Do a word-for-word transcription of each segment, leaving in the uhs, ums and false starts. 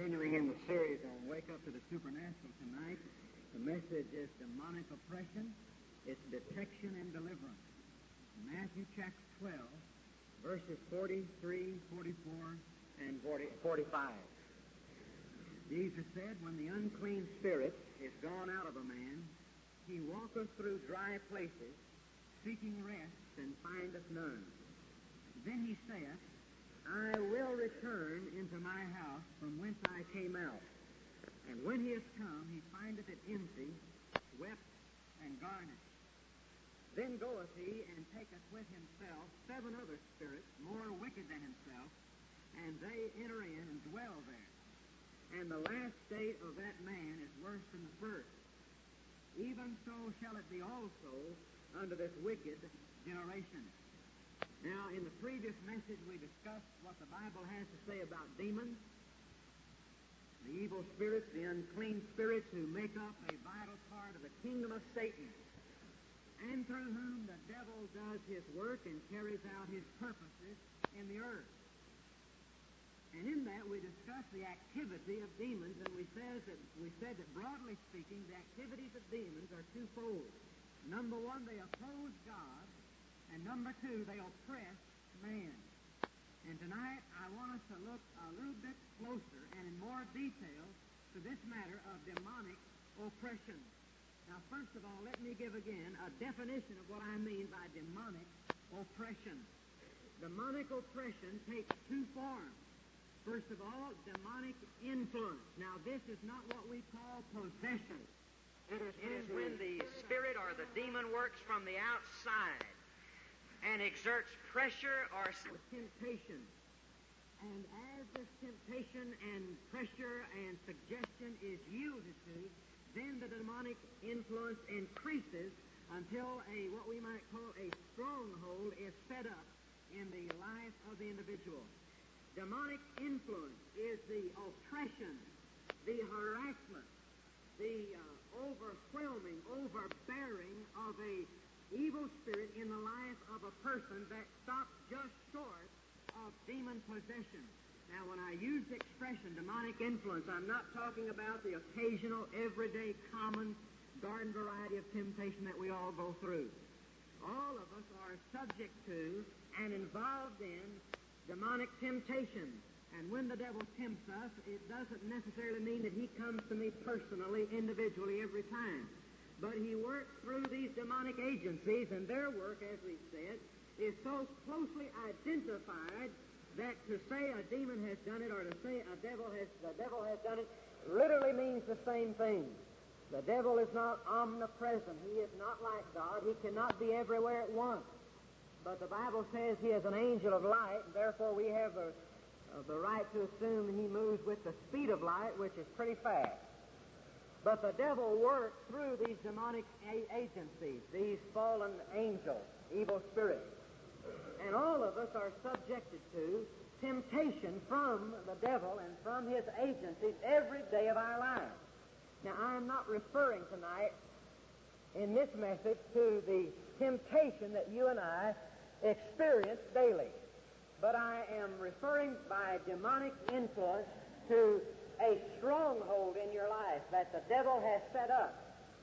continuing in the series on Wake Up to the Supernatural tonight. The message is demonic oppression, its detection and deliverance. Matthew chapter twelve, verses forty-three, forty-four, and forty, forty-five. Jesus said, when the unclean spirit is gone out of a man, he walketh through dry places, seeking rest, and findeth none. Then he saith, I will return into my house from whence I came out. And when he is come, he findeth it empty, swept, and garnished. Then goeth he, and taketh with himself seven other spirits, more wicked than himself, and they enter in and dwell there. And the last state of that man is worse than the first. Even so shall it be also unto this wicked generation. Now, in the previous message, we discussed what the Bible has to say about demons, the evil spirits, the unclean spirits who make up a vital part of the kingdom of Satan, and through whom the devil does his work and carries out his purposes in the earth. And in that, we discussed the activity of demons, and we said that, we said that broadly speaking, the activities of demons are twofold. Number one, they oppose God. And number two, they oppress man. And tonight, I want us to look a little bit closer and in more detail to this matter of demonic oppression. Now, first of all, let me give again a definition of what I mean by demonic oppression. Demonic oppression takes two forms. First of all, demonic influence. Now, this is not what we call possession. It is when the spirit or the demon works from the outside and exerts pressure or temptation. And as this temptation and pressure and suggestion is yielded to, then the demonic influence increases until a what we might call a stronghold is set up in the life of the individual. Demonic influence is the oppression, the harassment, the uh, overwhelming, overbearing of a evil spirit in the life of a person that stops just short of demon possession. Now, when I use the expression demonic influence, I'm not talking about the occasional, everyday, common, garden variety of temptation that we all go through. All of us are subject to and involved in demonic temptation. And when the devil tempts us, it doesn't necessarily mean that he comes to me personally, individually, every time. But he works through these demonic agencies, and their work, as we've said, is so closely identified that to say a demon has done it or to say a devil has the devil has done it literally means the same thing. The devil is not omnipresent. He is not like God. He cannot be everywhere at once. But the Bible says he is an angel of light, and therefore we have a, a, the right to assume he moves with the speed of light, which is pretty fast. But the devil works through these demonic a- agencies, these fallen angels, evil spirits. And all of us are subjected to temptation from the devil and from his agencies every day of our lives. Now, I'm not referring tonight in this message to the temptation that you and I experience daily. But I am referring by demonic influence to a stronghold in your life that the devil has set up.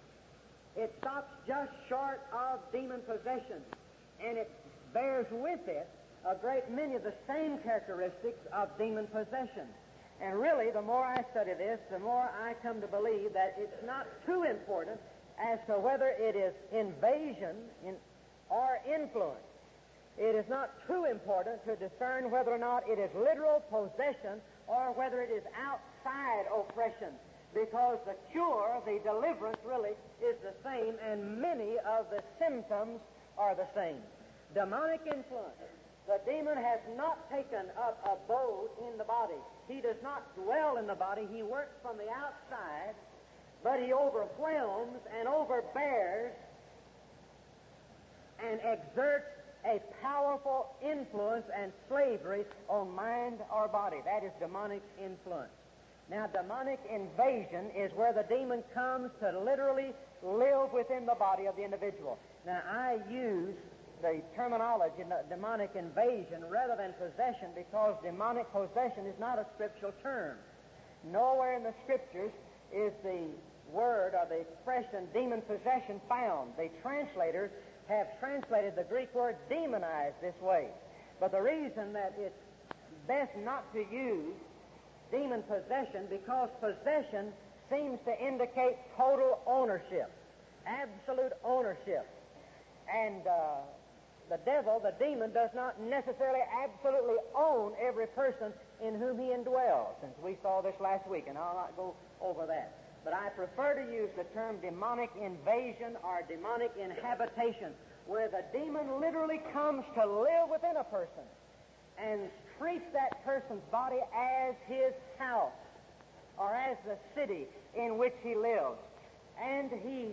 It stops just short of demon possession, and it bears with it a great many of the same characteristics of demon possession. And really, the more I study this, the more I come to believe that it's not too important as to whether it is invasion in, or influence. It is not too important to discern whether or not it is literal possession or whether it is outside oppression, because the cure, the deliverance, really is the same, and many of the symptoms are the same. Demonic influence. The demon has not taken up abode in the body. He does not dwell in the body. He works from the outside, but he overwhelms and overbears and exerts a powerful influence and slavery on mind or body. That is demonic influence. Now, demonic invasion is where the demon comes to literally live within the body of the individual. Now, I use the terminology demonic invasion rather than possession because demonic possession is not a scriptural term. Nowhere in the Scriptures is the word or the expression demon possession found. The translators have translated the Greek word demonized this way. But the reason that it's best not to use demon possession, because possession seems to indicate total ownership, absolute ownership. And uh, the devil, the demon, does not necessarily absolutely own every person in whom he indwells, since we saw this last week, and I'll not go over that. But I prefer to use the term demonic invasion or demonic inhabitation, where the demon literally comes to live within a person and treats that person's body as his house or as the city in which he lives. And he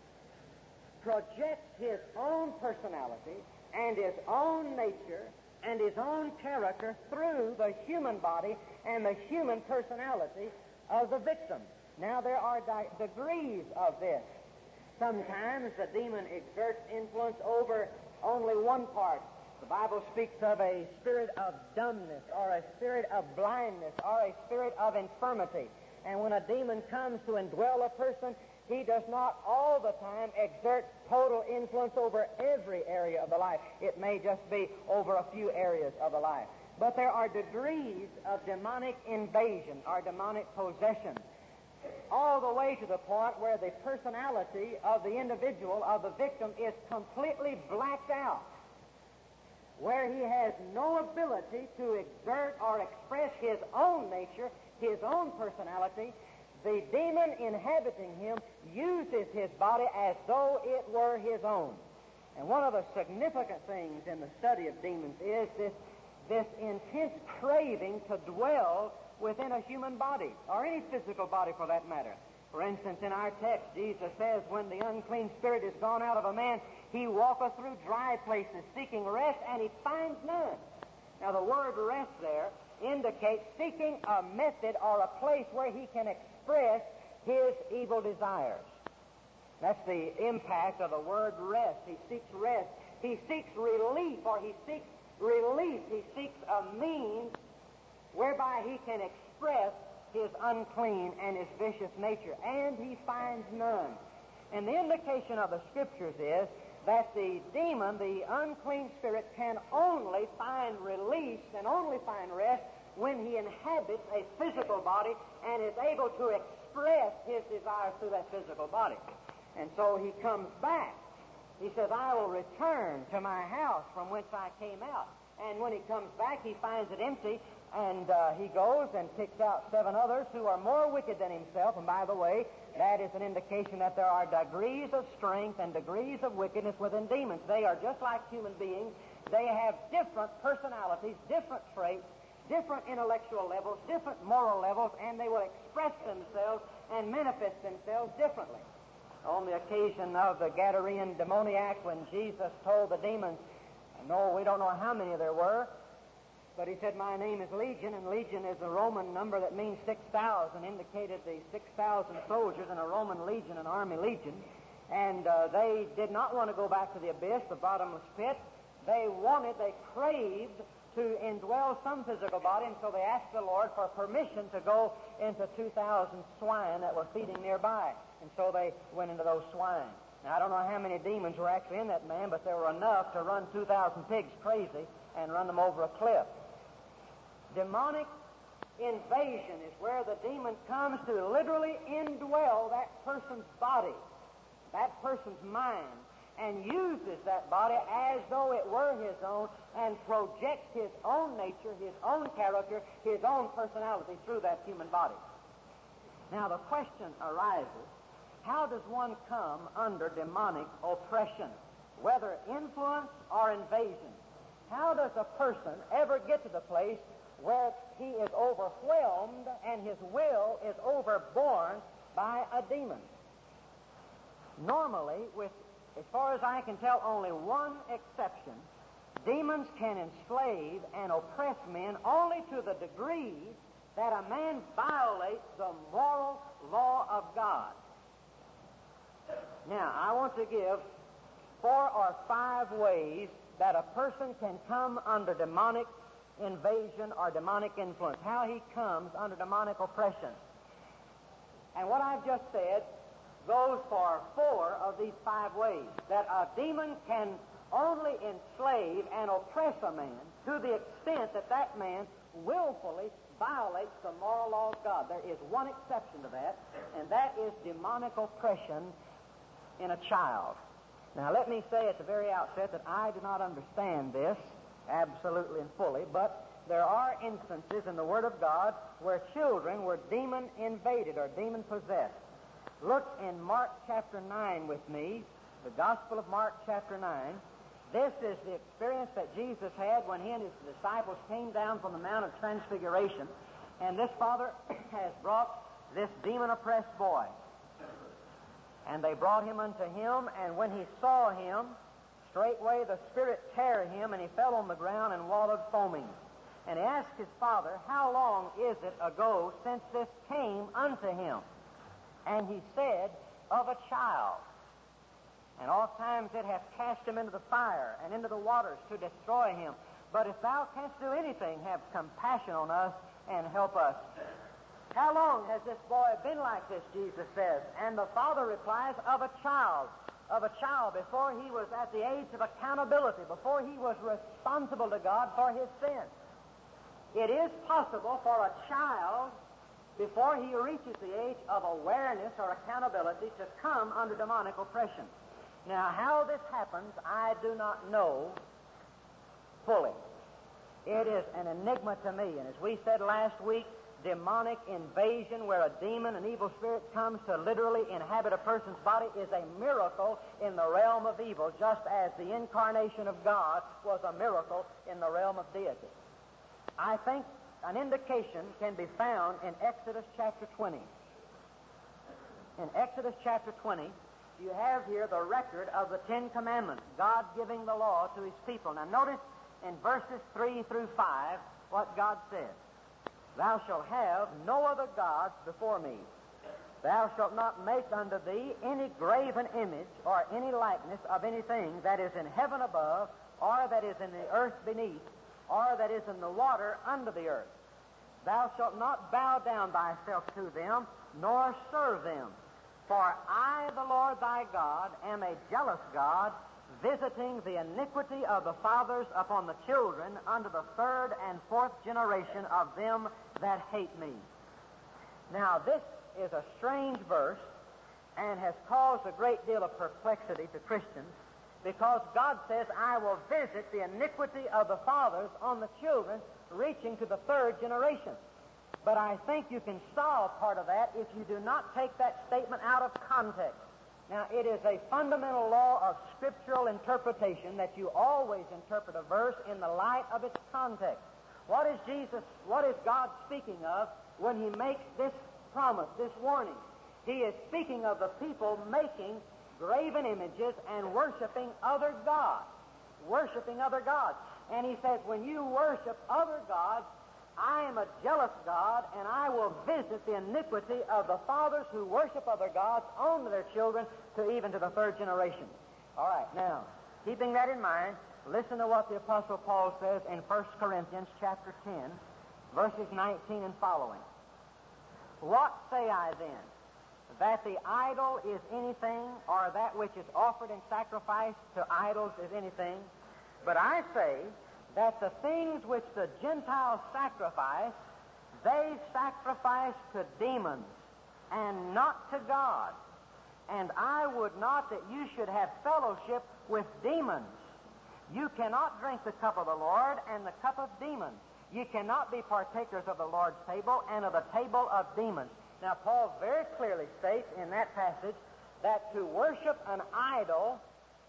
projects his own personality and his own nature and his own character through the human body and the human personality of the victim. Now, there are di- degrees of this. Sometimes the demon exerts influence over only one part. The Bible speaks of a spirit of dumbness or a spirit of blindness or a spirit of infirmity. And when a demon comes to indwell a person, he does not all the time exert total influence over every area of the life. It may just be over a few areas of the life. But there are degrees of demonic invasion or demonic possession, all the way to the point where the personality of the individual, of the victim, is completely blacked out, where he has no ability to exert or express his own nature, his own personality. The demon inhabiting him uses his body as though it were his own. And one of the significant things in the study of demons is this, this intense craving to dwell within a human body, or any physical body for that matter. For instance, in our text, Jesus says, when the unclean spirit is gone out of a man, he walketh through dry places, seeking rest, and he finds none. Now, the word rest there indicates seeking a method or a place where he can express his evil desires. That's the impact of the word rest. He seeks rest. He seeks relief, or he seeks relief. He seeks a means whereby he can express his unclean and his vicious nature, and he finds none. And the indication of the Scriptures is that the demon, the unclean spirit, can only find release and only find rest when he inhabits a physical body and is able to express his desires through that physical body. And so he comes back. He says, I will return to my house from whence I came out. And when he comes back, he finds it empty, and uh, he goes and picks out seven others who are more wicked than himself. And by the way, that is an indication that there are degrees of strength and degrees of wickedness within demons. They are just like human beings. They have different personalities, different traits, different intellectual levels, different moral levels, and they will express themselves and manifest themselves differently. On the occasion of the Gadarene demoniac, when Jesus told the demons, no, we don't know how many there were, but he said, my name is Legion, and Legion is a Roman number that means six thousand, indicated the six thousand soldiers in a Roman legion, an army legion. And uh, they did not want to go back to the abyss, the bottomless pit. They wanted, they craved to indwell some physical body, and so they asked the Lord for permission to go into two thousand swine that were feeding nearby. And so they went into those swine. Now, I don't know how many demons were actually in that man, but there were enough to run two thousand pigs crazy and run them over a cliff. Demonic invasion is where the demon comes to literally indwell that person's body, that person's mind, and uses that body as though it were his own, and projects his own nature, his own character, his own personality through that human body. Now, the question arises, how does one come under demonic oppression, whether influence or invasion? How does a person ever get to the place where he is overwhelmed and his will is overborne by a demon? Normally, with, as far as I can tell, only one exception, demons can enslave and oppress men only to the degree that a man violates the moral law of God. Now, I want to give four or five ways that a person can come under demonic invasion or demonic influence, how he comes under demonic oppression. And what I've just said goes for four of these five ways. That a demon can only enslave and oppress a man to the extent that that man willfully violates the moral law of God. There is one exception to that, and that is demonic oppression in a child. Now, let me say at the very outset that I do not understand this absolutely and fully, but there are instances in the Word of God where children were demon-invaded or demon-possessed. Look in Mark chapter nine with me, the Gospel of Mark chapter nine. This is the experience that Jesus had when he and his disciples came down from the Mount of Transfiguration, and this father has brought this demon-oppressed boy. And they brought him unto him, and when he saw him, straightway the Spirit tear him, and he fell on the ground and wallowed foaming. And he asked his father, How long is it ago since this came unto him? And he said, Of a child. And oft times it hath cast him into the fire and into the waters to destroy him. But if thou canst do anything, have compassion on us and help us. How long has this boy been like this, Jesus says? And the father replies, Of a child. Of a child, before he was at the age of accountability, before he was responsible to God for his sin. It is possible for a child, before he reaches the age of awareness or accountability, to come under demonic oppression. Now, how this happens, I do not know fully. It is an enigma to me. And as we said last week, demonic invasion, where a demon, an evil spirit, comes to literally inhabit a person's body, is a miracle in the realm of evil, just as the incarnation of God was a miracle in the realm of deity. I think an indication can be found in Exodus chapter twenty. In Exodus chapter twenty, you have here the record of the Ten Commandments, God giving the law to his people. Now notice in verses three through five what God says. Thou shalt have no other gods before me. Thou shalt not make unto thee any graven image or any likeness of anything that is in heaven above, or that is in the earth beneath, or that is in the water under the earth. Thou shalt not bow down thyself to them, nor serve them. For I, the Lord thy God, am a jealous God, visiting the iniquity of the fathers upon the children unto the third and fourth generation of them that hate me. Now, this is a strange verse and has caused a great deal of perplexity to Christians, because God says, I will visit the iniquity of the fathers on the children, reaching to the third generation. But I think you can solve part of that if you do not take that statement out of context. Now, it is a fundamental law of scriptural interpretation that you always interpret a verse in the light of its context. What is Jesus, what is God speaking of when he makes this promise, this warning? He is speaking of the people making graven images and worshiping other gods. Worshiping other gods. And he says, when you worship other gods, I am a jealous God, and I will visit the iniquity of the fathers who worship other gods on their children to even to the third generation. All right, now, keeping that in mind, listen to what the Apostle Paul says in First Corinthians chapter ten, verses nineteen and following. What say I then? That the idol is anything, or that which is offered in sacrifice to idols is anything? But I say that the things which the Gentiles sacrifice, they sacrifice to demons, and not to God. And I would not that you should have fellowship with demons. You cannot drink the cup of the Lord and the cup of demons. You cannot be partakers of the Lord's table and of the table of demons. Now, Paul very clearly states in that passage that to worship an idol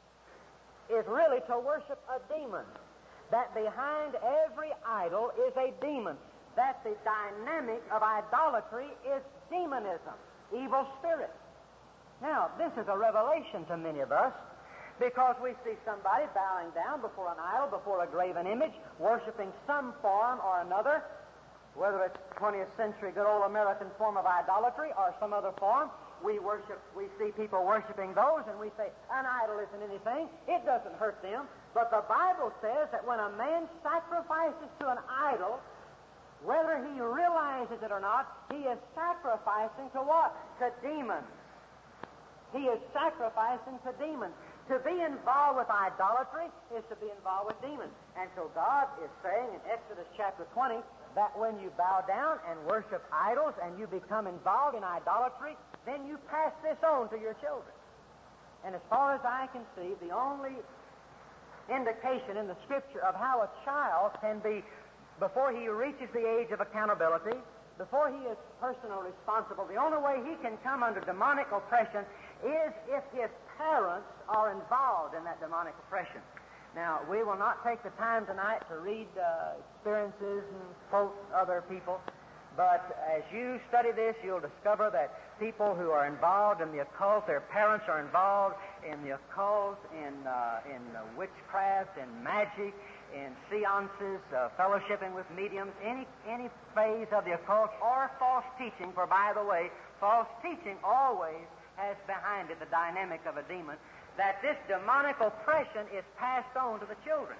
is really to worship a demon. That behind every idol is a demon. That the dynamic of idolatry is demonism, evil spirit. Now, this is a revelation to many of us, because we see somebody bowing down before an idol, before a graven image, worshiping some form or another, whether it's twentieth century good old American form of idolatry or some other form. We worship, we see people worshiping those, and we say, an idol isn't anything. It doesn't hurt them. But the Bible says that when a man sacrifices to an idol, whether he realizes it or not, he is sacrificing to what? To demons. He is sacrificing to demons. To be involved with idolatry is to be involved with demons. And so God is saying in Exodus chapter twenty that when you bow down and worship idols and you become involved in idolatry, then you pass this on to your children. And as far as I can see, the only indication in the Scripture of how a child can be, before he reaches the age of accountability, before he is personally responsible, the only way he can come under demonic oppression is if his parents are involved in that demonic oppression. Now, we will not take the time tonight to read uh, experiences and quote other people, but as you study this, you'll discover that people who are involved in the occult, their parents are involved in the occult, in uh, in uh, witchcraft, in magic, in seances, uh, fellowshipping with mediums, any any phase of the occult, or false teaching. For by the way, false teaching always has behind it the dynamic of a demon, that this demonic oppression is passed on to the children.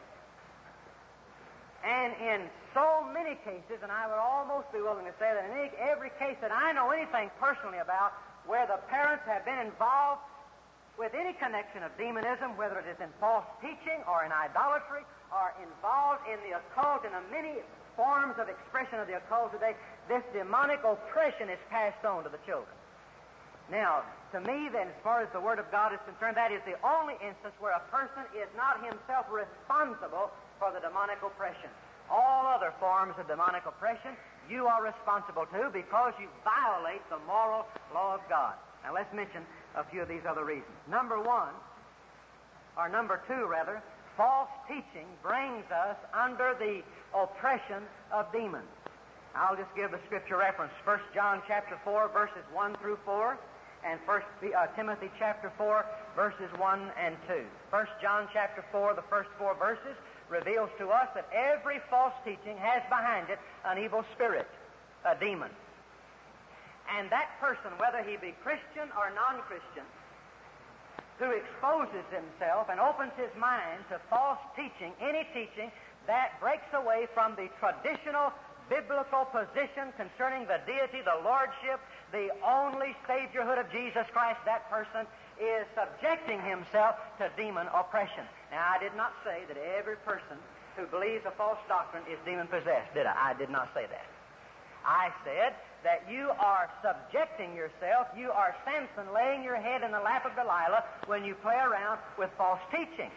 And in so many cases, and I would almost be willing to say that in any, every case that I know anything personally about where the parents have been involved with any connection of demonism, whether it is in false teaching or in idolatry or involved in the occult, in the many forms of expression of the occult today, this demonic oppression is passed on to the children. Now, to me, then, as far as the Word of God is concerned, that is the only instance where a person is not himself responsible for the demonic oppression. All other forms of demonic oppression, you are responsible to because you violate the moral law of God. Now, let's mention a few of these other reasons. Number one, or number two, rather, false teaching brings us under the oppression of demons. I'll just give the Scripture reference. First John chapter four, verses one through four, and First uh, Timothy chapter four, verses one and two. First John chapter four, the first four verses, reveals to us that every false teaching has behind it an evil spirit, a demon. And that person, whether he be Christian or non-Christian, who exposes himself and opens his mind to false teaching, any teaching that breaks away from the traditional biblical position concerning the deity, the lordship, the only saviorhood of Jesus Christ, that person is subjecting himself to demon oppression. Now, I did not say that every person who believes a false doctrine is demon-possessed, did I? I did not say that. I said that you are subjecting yourself, you are Samson laying your head in the lap of Delilah when you play around with false teaching.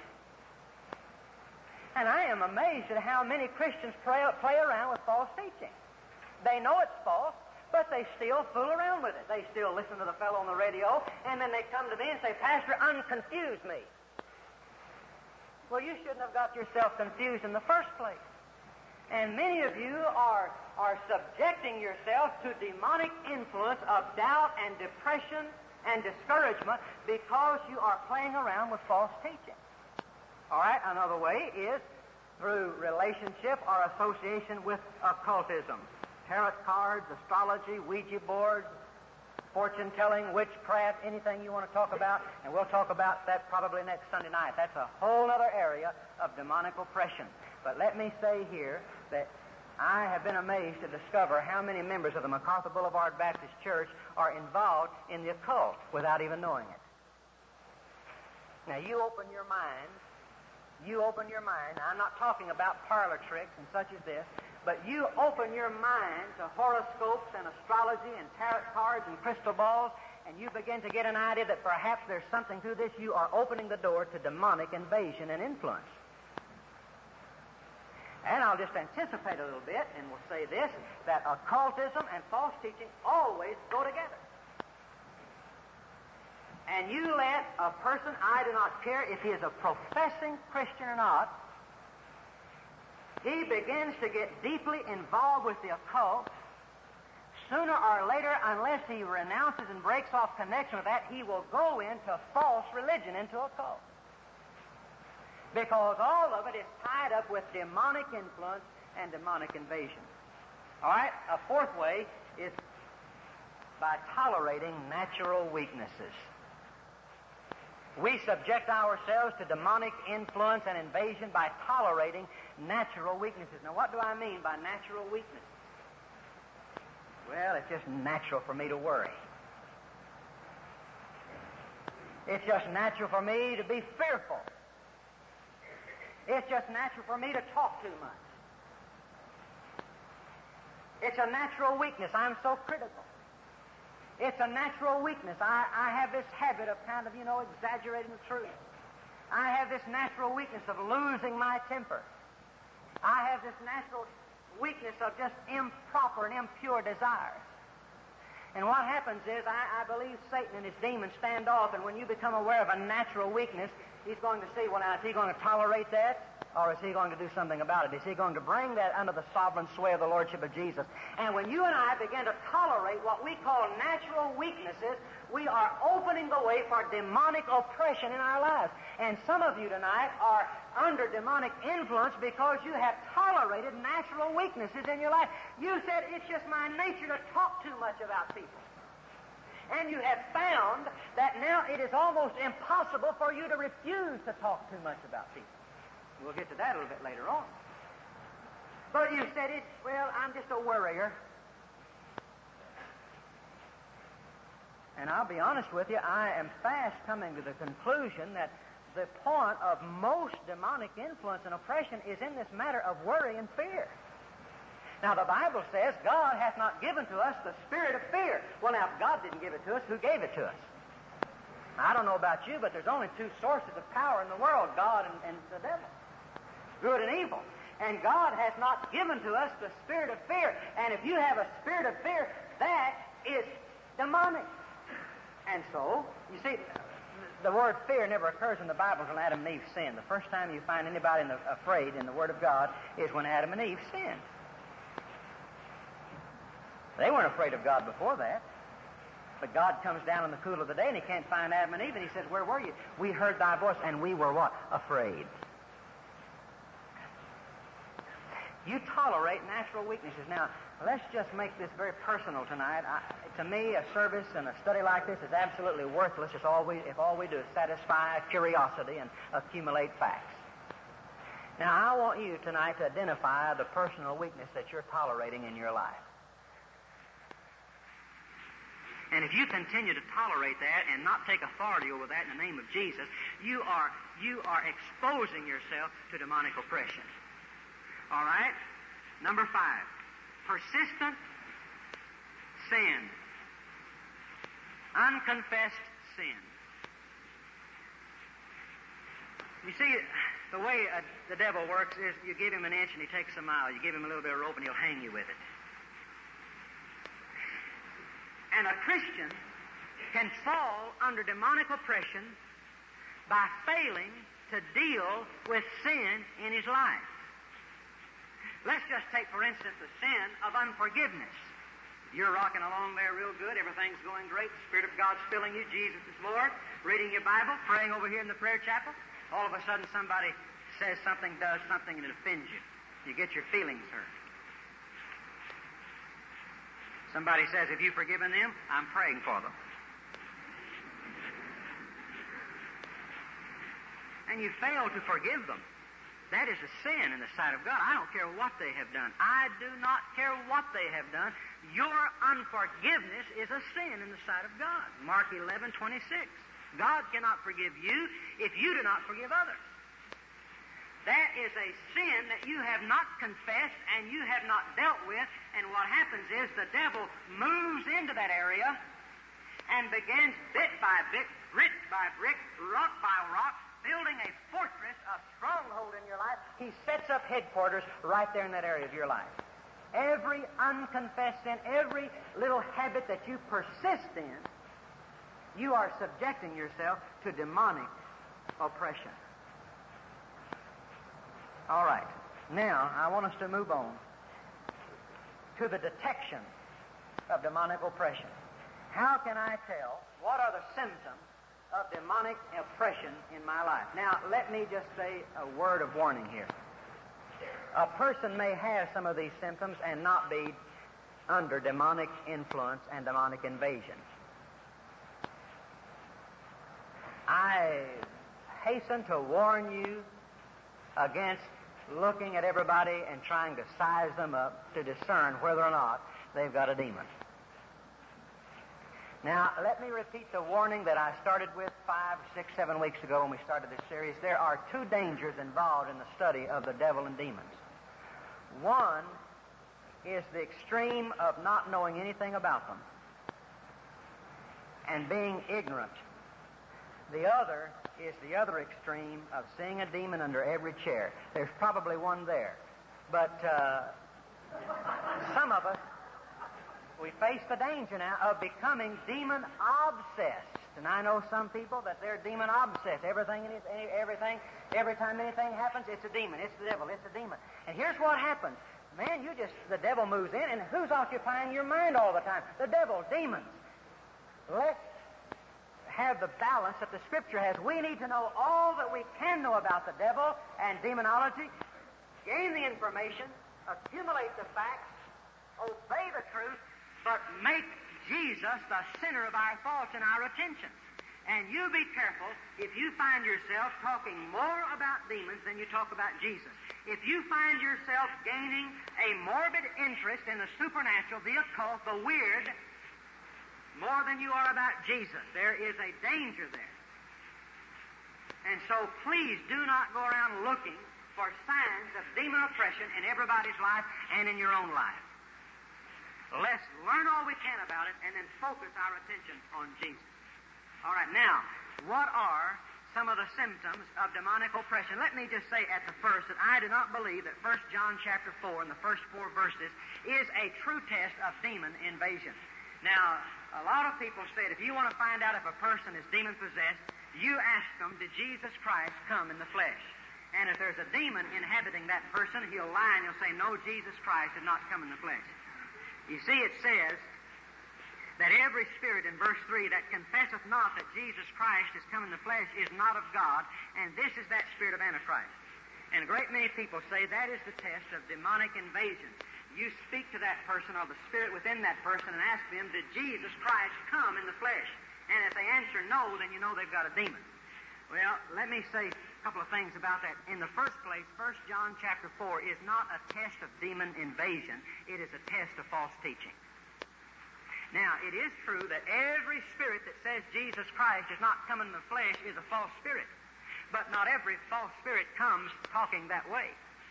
And I am amazed at how many Christians play, play around with false teaching. They know it's false, but they still fool around with it. They still listen to the fellow on the radio, and then they come to me and say, Pastor, unconfuse me. Well, you shouldn't have got yourself confused in the first place. And many of you are, are subjecting yourself to demonic influence of doubt and depression and discouragement because you are playing around with false teaching. All right, another way is through relationship or association with occultism. Tarot cards, astrology, Ouija boards, fortune-telling, witchcraft, anything you want to talk about, and we'll talk about that probably next Sunday night. That's a whole other area of demonic oppression. But let me say here that I have been amazed to discover how many members of the MacArthur Boulevard Baptist Church are involved in the occult without even knowing it. Now, you open your mind, you open your mind, now, I'm not talking about parlor tricks and such as this, but you open your mind to horoscopes and astrology and tarot cards and crystal balls, and you begin to get an idea that perhaps there's something to this. You are opening the door to demonic invasion and influence. And I'll just anticipate a little bit, and we'll say this, that occultism and false teaching always go together. And you let a person, I do not care if he is a professing Christian or not, he begins to get deeply involved with the occult. Sooner or later, unless he renounces and breaks off connection with that, he will go into false religion, into occult. Because all of it is tied up with demonic influence and demonic invasion. All right? A fourth way is by tolerating natural weaknesses. We subject ourselves to demonic influence and invasion by tolerating natural weaknesses. Now, what do I mean by natural weakness? Well, it's just natural for me to worry. It's just natural for me to be fearful. It's just natural for me to talk too much. It's a natural weakness. I'm so critical. It's a natural weakness. I, I have this habit of kind of, you know, exaggerating the truth. I have this natural weakness of losing my temper. I have this natural weakness of just improper and impure desires. And what happens is, I, I believe Satan and his demons stand off, and when you become aware of a natural weakness, he's going to see, well, now, is he going to tolerate that? Or is he going to do something about it? Is he going to bring that under the sovereign sway of the Lordship of Jesus? And when you and I begin to tolerate what we call natural weaknesses, we are opening the way for demonic oppression in our lives. And some of you tonight are under demonic influence because you have tolerated natural weaknesses in your life. You said, it's just my nature to talk too much about people. And you have found that now it is almost impossible for you to refuse to talk too much about people. We'll get to that a little bit later on. But you said it, well, I'm just a worrier. And I'll be honest with you, I am fast coming to the conclusion that the point of most demonic influence and oppression is in this matter of worry and fear. Now, the Bible says, God hath not given to us the spirit of fear. Well, now, if God didn't give it to us, who gave it to us? I don't know about you, but there's only two sources of power in the world, God and, and the devil. Good and evil. And God has not given to us the spirit of fear. And if you have a spirit of fear, that is demonic. And so, you see, the word fear never occurs in the Bible until Adam and Eve sinned. The first time you find anybody in the, afraid in the Word of God is when Adam and Eve sinned. They weren't afraid of God before that. But God comes down in the cool of the day and he can't find Adam and Eve, and he says, where were you? We heard thy voice, and we were what? Afraid. You tolerate natural weaknesses. Now, let's just make this very personal tonight. I, to me, a service and a study like this is absolutely worthless if all we, if all we do is satisfy curiosity and accumulate facts. Now, I want you tonight to identify the personal weakness that you're tolerating in your life. And if you continue to tolerate that and not take authority over that in the name of Jesus, you are, you are exposing yourself to demonic oppression. All right? Number five, persistent sin. Unconfessed sin. You see, the way uh, the devil works is you give him an inch and he takes a mile. You give him a little bit of rope and he'll hang you with it. And a Christian can fall under demonic oppression by failing to deal with sin in his life. Let's just take, for instance, the sin of unforgiveness. You're rocking along there real good. Everything's going great. The Spirit of God's filling you. Jesus is Lord. Reading your Bible. Praying over here in the prayer chapel. All of a sudden somebody says something, does something, and it offends you. You get your feelings hurt. Somebody says, if you've forgiven them, I'm praying for them. And you fail to forgive them. That is a sin in the sight of God. I don't care what they have done. I do not care what they have done. Your unforgiveness is a sin in the sight of God. Mark eleven twenty-six. God cannot forgive you if you do not forgive others. That is a sin that you have not confessed and you have not dealt with. And what happens is the devil moves into that area and begins bit by bit, brick by brick, rock by rock, building a fortress, a stronghold in your life. He sets up headquarters right there in that area of your life. Every unconfessed sin, every little habit that you persist in, you are subjecting yourself to demonic oppression. All right. Now, I want us to move on to the detection of demonic oppression. How can I tell what are the symptoms of demonic oppression in my life? Now, let me just say a word of warning here. A person may have some of these symptoms and not be under demonic influence and demonic invasion. I hasten to warn you against looking at everybody and trying to size them up to discern whether or not they've got a demon. Now, let me repeat the warning that I started with five, six, seven weeks ago when we started this series. There are two dangers involved in the study of the devil and demons. One is the extreme of not knowing anything about them and being ignorant. The other is the other extreme of seeing a demon under every chair. There's probably one there. But uh, some of us, we face the danger now of becoming demon obsessed. And I know some people that they're demon obsessed. Everything, everything, every time anything happens, it's a demon. It's the devil. It's a demon. And here's what happens. Man, you just, the devil moves in, and who's occupying your mind all the time? The devil, demons. Let's have the balance that the Scripture has. We need to know all that we can know about the devil and demonology, gain the information, accumulate the facts, obey the truth, but make Jesus the center of our thoughts and our attention. And you be careful if you find yourself talking more about demons than you talk about Jesus. If you find yourself gaining a morbid interest in the supernatural, the occult, the weird, more than you are about Jesus, there is a danger there. And so please do not go around looking for signs of demon oppression in everybody's life and in your own life. Let's learn all we can about it and then focus our attention on Jesus. All right, now, what are some of the symptoms of demonic oppression? Let me just say at the first that I do not believe that First John chapter four and the first four verses is a true test of demon invasion. Now, a lot of people said if you want to find out if a person is demon-possessed, you ask them, did Jesus Christ come in the flesh? And if there's a demon inhabiting that person, he'll lie and he'll say, no, Jesus Christ did not come in the flesh. You see, it says that every spirit in verse three that confesseth not that Jesus Christ is come in the flesh is not of God, and this is that spirit of Antichrist. And a great many people say that is the test of demonic invasion. You speak to that person or the spirit within that person and ask them, did Jesus Christ come in the flesh? And if they answer no, then you know they've got a demon. Well, let me say a couple of things about that. In the first place, First John chapter four is not a test of demon invasion. It is a test of false teaching. Now, it is true that every spirit that says Jesus Christ is not come in the flesh is a false spirit. But not every false spirit comes talking that way.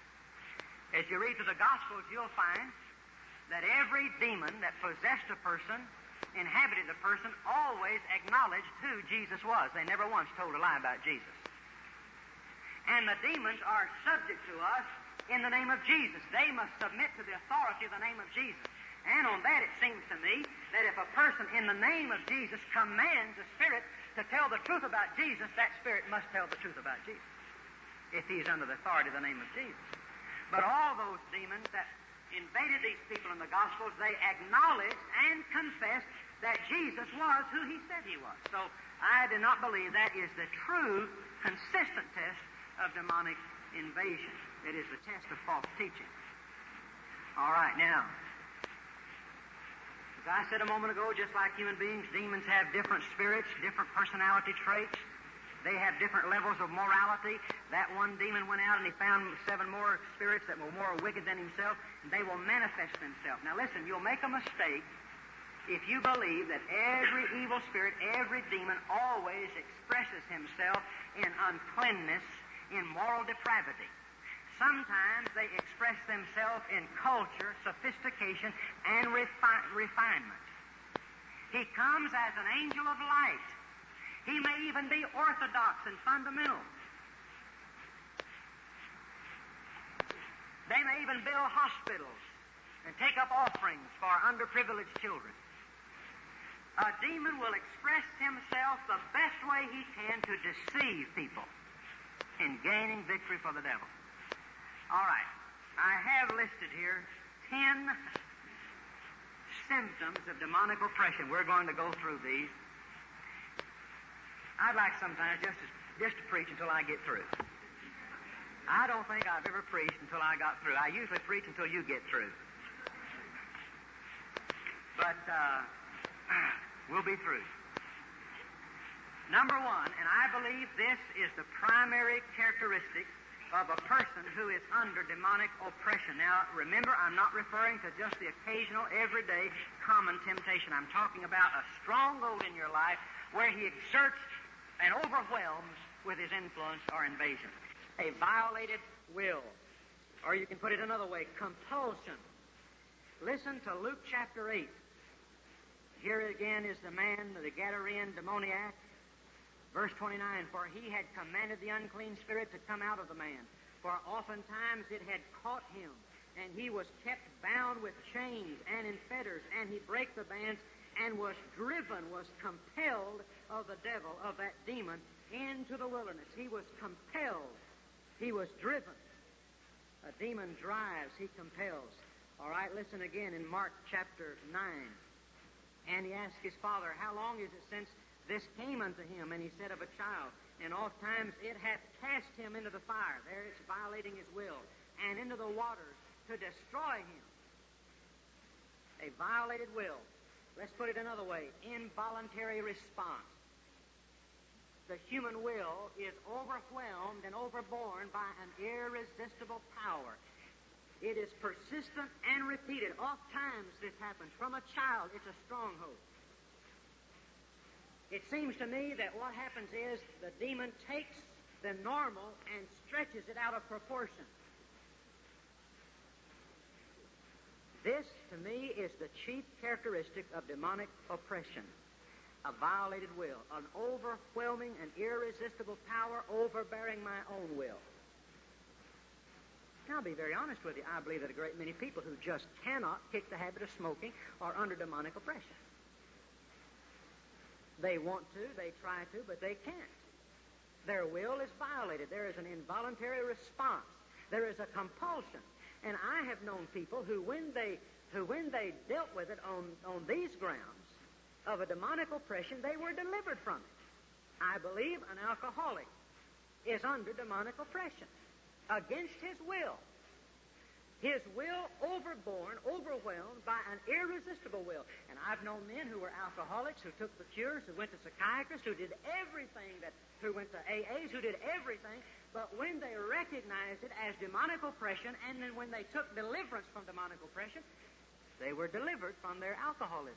As you read through the Gospels, you'll find that every demon that possessed a person, inhabited a person, always acknowledged who Jesus was. They never once told a lie about Jesus. And the demons are subject to us in the name of Jesus. They must submit to the authority of the name of Jesus. And on that, it seems to me that if a person in the name of Jesus commands a spirit to tell the truth about Jesus, that spirit must tell the truth about Jesus, if he's under the authority of the name of Jesus. But all those demons that invaded these people in the Gospels, they acknowledged and confessed that Jesus was who he said he was. So I do not believe that is the true, consistent test of demonic invasion. It is the test of false teaching. All right, now, as I said a moment ago, just like human beings, demons have different spirits, different personality traits. They have different levels of morality. That one demon went out and he found seven more spirits that were more wicked than himself, and they will manifest themselves. Now listen, you'll make a mistake if you believe that every evil spirit, every demon always expresses himself in uncleanness, in moral depravity. Sometimes they express themselves in culture, sophistication, and refi- refinement. He comes as an angel of light. He may even be orthodox and fundamental. They may even build hospitals and take up offerings for underprivileged children. A demon will express himself the best way he can to deceive people in gaining victory for the devil. All right. I have listed here ten symptoms of demonic oppression. We're going to go through these. I'd like sometimes just to, just to preach until I get through. I don't think I've ever preached until I got through. I usually preach until you get through. But uh, we'll be through. Number one, and I believe this is the primary characteristic of a person who is under demonic oppression. Now, remember, I'm not referring to just the occasional, everyday, common temptation. I'm talking about a stronghold in your life where he exerts and overwhelms with his influence or invasion. A violated will. Or you can put it another way, compulsion. Listen to Luke chapter eight. Here again is the man, the Gadarene demoniac. Verse twenty-nine, for he had commanded the unclean spirit to come out of the man. For oftentimes it had caught him, and he was kept bound with chains and in fetters, and he brake the bands, and was driven, was compelled of the devil, of that demon, into the wilderness. He was compelled. He was driven. A demon drives, he compels. All right, listen again in Mark chapter nine. And he asked his father, how long is it since this came unto him? And he said, of a child. And oft times it hath cast him into the fire. There it's violating his will. And into the waters to destroy him. A violated will. Let's put it another way. Involuntary response. The human will is overwhelmed and overborne by an irresistible power. It is persistent and repeated. Oft times this happens. From a child, it's a stronghold. It seems to me that what happens is the demon takes the normal and stretches it out of proportion. This, to me, is the chief characteristic of demonic oppression. A violated will, an overwhelming and irresistible power overbearing my own will. Now, I'll be very honest with you. I believe that a great many people who just cannot kick the habit of smoking are under demonic oppression. They want to, they try to, but they can't. Their will is violated. There is an involuntary response. There is a compulsion. And I have known people who, when they who when they dealt with it on, on these grounds of a demonic oppression, they were delivered from it. I believe an alcoholic is under demonic oppression against his will. His will overborne, overwhelmed by an irresistible will. And I've known men who were alcoholics, who took the cures, who went to psychiatrists, who did everything, that, who went to A As, who did everything, but when they recognized it as demonic oppression, and then when they took deliverance from demonic oppression, they were delivered from their alcoholism.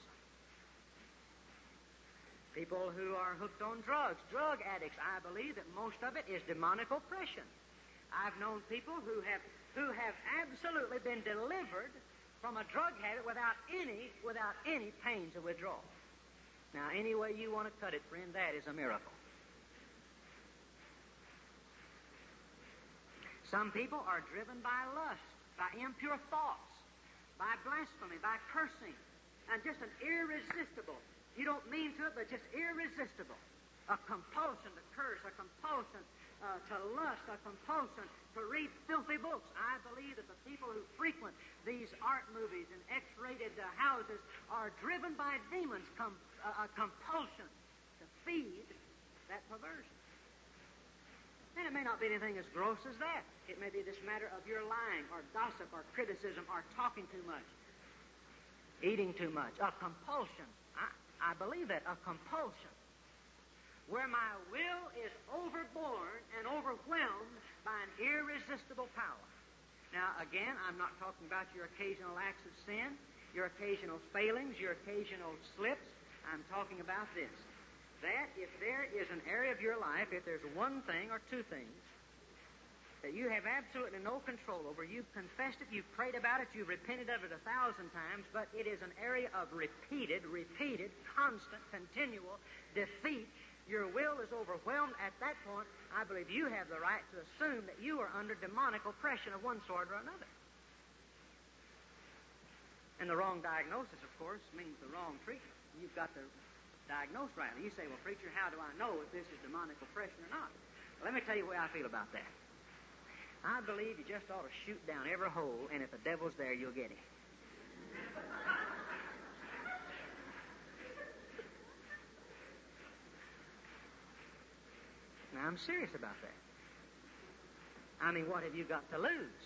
People who are hooked on drugs, drug addicts, I believe that most of it is demonic oppression. I've known people who have who have absolutely been delivered from a drug habit without any without any pains of withdrawal. Now, any way you want to cut it, friend, that is a miracle. Some people are driven by lust, by impure thoughts, by blasphemy, by cursing, and just an irresistible, you don't mean to it, but just irresistible, a compulsion to curse, a compulsion Uh, to lust, a compulsion to read filthy books. I believe that the people who frequent these art movies and X-rated uh, houses are driven by demons, com- uh, a compulsion to feed that perversion. And it may not be anything as gross as that. It may be this matter of your lying or gossip or criticism or talking too much, eating too much, a compulsion. I, I believe that, a compulsion, where my will is overborne and overwhelmed by an irresistible power. Now, again, I'm not talking about your occasional acts of sin, your occasional failings, your occasional slips. I'm talking about this. That if there is an area of your life, if there's one thing or two things that you have absolutely no control over, you've confessed it, you've prayed about it, you've repented of it a thousand times, but it is an area of repeated, repeated, constant, continual defeat, your will is overwhelmed. At that point, I believe you have the right to assume that you are under demonic oppression of one sort or another. And the wrong diagnosis, of course, means the wrong treatment. You've got to diagnose right. And you say, well, preacher, how do I know if this is demonic oppression or not? Well, let me tell you the way I feel about that. I believe you just ought to shoot down every hole, and if the devil's there, you'll get him. Now, I'm serious about that. I mean, what have you got to lose?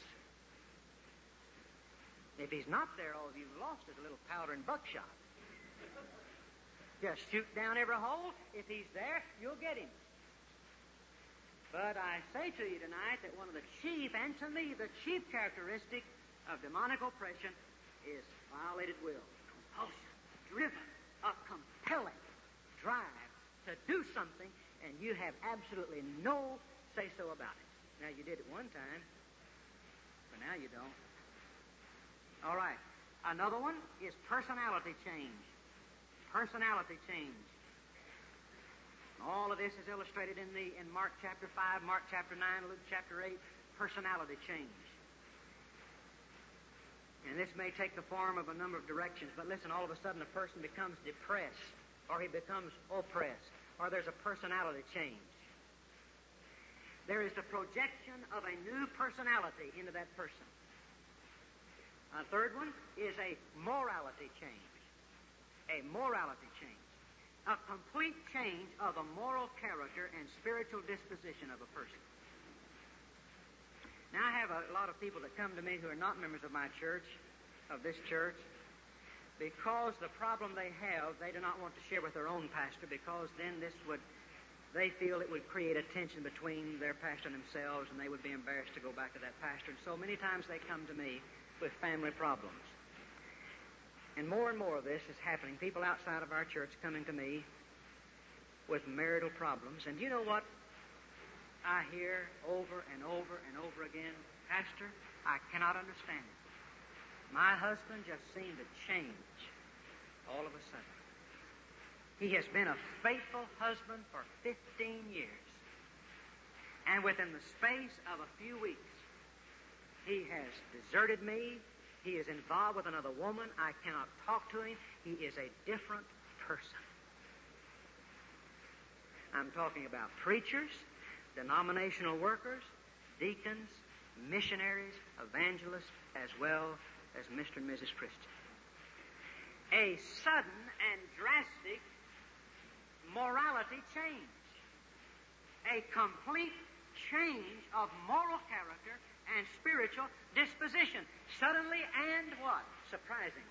If he's not there, all you've lost is a little powder and buckshot. Just shoot down every hole. If he's there, you'll get him. But I say to you tonight that one of the chief, and to me, the chief characteristic of demonic oppression is violated will, compulsion, driven, a compelling drive to do something, and you have absolutely no say-so about it. Now, you did it one time, but now you don't. All right. Another one is personality change. Personality change. All of this is illustrated in the in Mark chapter five, Mark chapter nine, Luke chapter eight. Personality change. And this may take the form of a number of directions, but listen, all of a sudden a person becomes depressed, or he becomes oppressed, or there's a personality change. There is the projection of a new personality into that person. A third one is a morality change. A morality change. A complete change of the moral character and spiritual disposition of a person. Now, I have a lot of people that come to me who are not members of my church, of this church, because the problem they have, they do not want to share with their own pastor, because then this would, they feel it would create a tension between their pastor and themselves, and they would be embarrassed to go back to that pastor. And so many times they come to me with family problems. And more and more of this is happening. People outside of our church coming to me with marital problems. And you know what I hear over and over and over again? Pastor, I cannot understand it. My husband just seemed to change all of a sudden. He has been a faithful husband for fifteen years. And within the space of a few weeks, he has deserted me. He is involved with another woman. I cannot talk to him. He is a different person. I'm talking about preachers, denominational workers, deacons, missionaries, evangelists, as well as Mister and Missus Christian. A sudden and drastic morality change. A complete change of moral character and spiritual disposition. Suddenly and what? Surprisingly.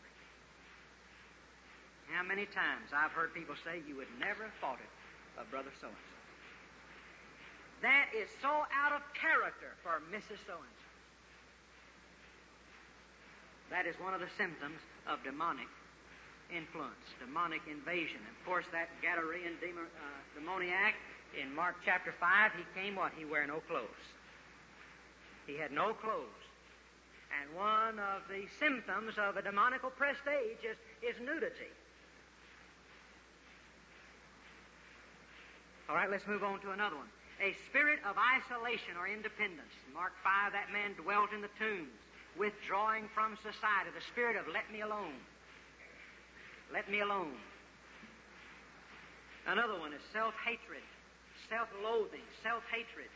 How many times I've heard people say, you would never have thought it of Brother so-and-so. That is so out of character for Missus So-and-so. That is one of the symptoms of demonic influence, demonic invasion. Of course, that Gadarean demon, uh, demoniac in Mark chapter five, he came what? He wear no clothes. He had no clothes. And one of the symptoms of a demonic oppressed age is, is nudity. All right, let's move on to another one. A spirit of isolation or independence. Mark five, that man dwelt in the tombs, withdrawing from society. The spirit of let me alone. Let me alone. Another one is self-hatred, self-loathing, self-hatred.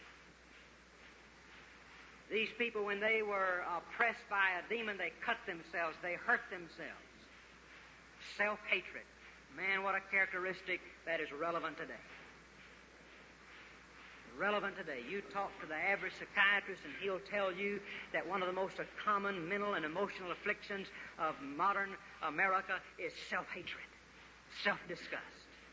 These people, when they were oppressed by a demon, they cut themselves, they hurt themselves. Self-hatred. Man, what a characteristic that is relevant today. Relevant today. You talk to the average psychiatrist and he'll tell you that one of the most common mental and emotional afflictions of modern America is self-hatred, self-disgust.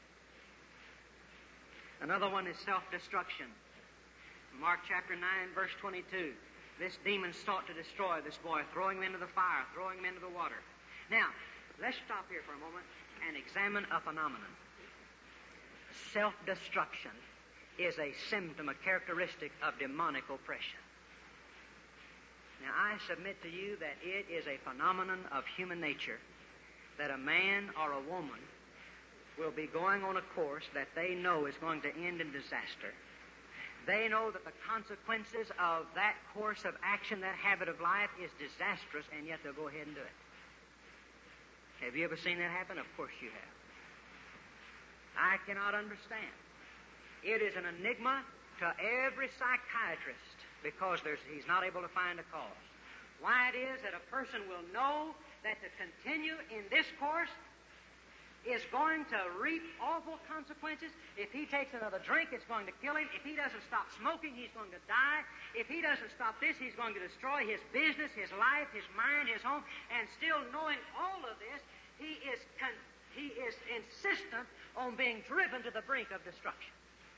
Another one is self-destruction. Mark chapter nine, verse twenty-two. This demon sought to destroy this boy, throwing him into the fire, throwing him into the water. Now, let's stop here for a moment and examine a phenomenon. Self-destruction is a symptom, a characteristic of demonic oppression. Now, I submit to you that it is a phenomenon of human nature that a man or a woman will be going on a course that they know is going to end in disaster. They know that the consequences of that course of action, that habit of life, is disastrous, and yet they'll go ahead and do it. Have you ever seen that happen? Of course you have. I cannot understand. It is an enigma to every psychiatrist because there's, he's not able to find a cause. Why it is that a person will know that to continue in this course is going to reap awful consequences. If he takes another drink, it's going to kill him. If he doesn't stop smoking, he's going to die. If he doesn't stop this, he's going to destroy his business, his life, his mind, his home. And still knowing all of this, he is con- he is insistent on being driven to the brink of destruction.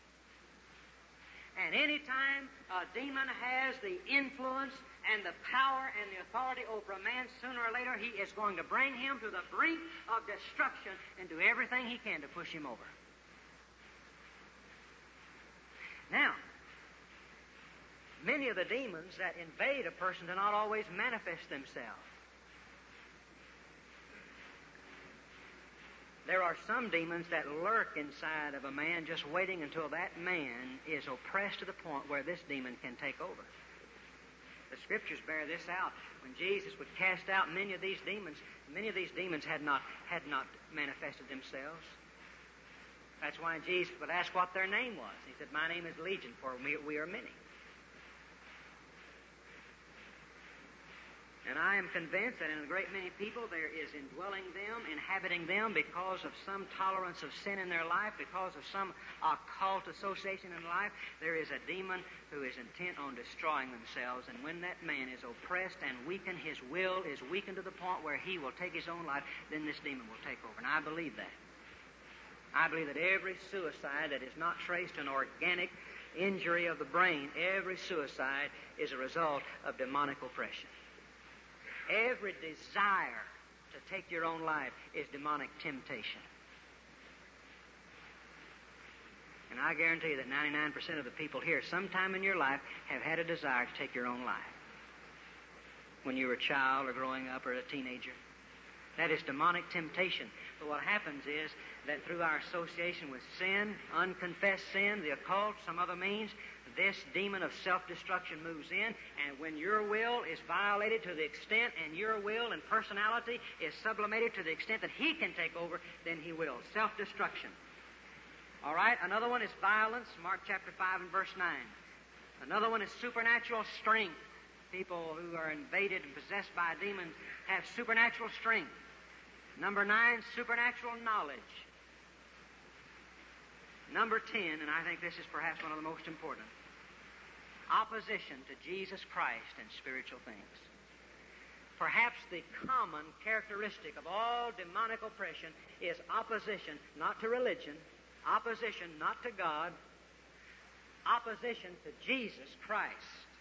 And any time a demon has the influence and the power and the authority over a man, sooner or later he is going to bring him to the brink of destruction and do everything he can to push him over. Now, many of the demons that invade a person do not always manifest themselves. There are some demons that lurk inside of a man just waiting until that man is oppressed to the point where this demon can take over. The Scriptures bear this out. When Jesus would cast out many of these demons, many of these demons had not, had not manifested themselves. That's why Jesus would ask what their name was. He said, "My name is Legion, for we, we are many." And I am convinced that in a great many people there is indwelling them, inhabiting them because of some tolerance of sin in their life, because of some occult association in life. There is a demon who is intent on destroying themselves, and when that man is oppressed and weakened, his will is weakened to the point where he will take his own life, then this demon will take over. And I believe that. I believe that every suicide that is not traced to an organic injury of the brain, every suicide is a result of demonic oppression. Every desire to take your own life is demonic temptation. And I guarantee you that ninety-nine percent of the people here sometime in your life have had a desire to take your own life. When you were a child or growing up or a teenager. That is demonic temptation. But what happens is that through our association with sin, unconfessed sin, the occult, some other means, this demon of self-destruction moves in, and when your will is violated to the extent, and your will and personality is sublimated to the extent that he can take over, then he will. Self-destruction. All right? Another one is violence, Mark chapter five and verse nine. Another one is supernatural strength. People who are invaded and possessed by demons have supernatural strength. Number nine, supernatural knowledge. Number ten, and I think this is perhaps one of the most important, opposition to Jesus Christ and spiritual things. Perhaps the common characteristic of all demonic oppression is opposition not to religion, opposition not to God, opposition to Jesus Christ.